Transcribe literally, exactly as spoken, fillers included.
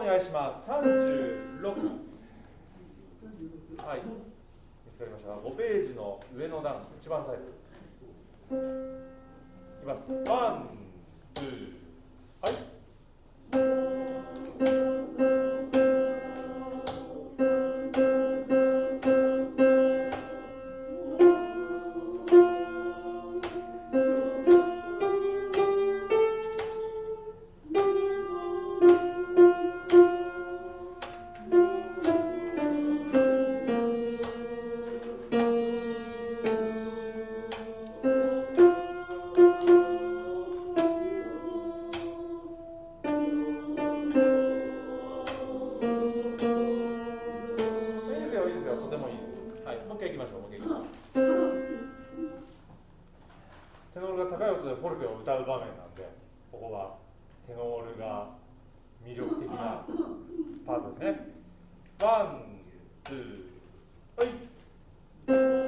願いします。さんじゅうろく。はい。見つかりました。ごページの上の段、一番最後。いきます。ワン、ツー、はい。フォルテを歌う場面なんで、ここはテノールが魅力的なパートですね。ワン、ツー、はい。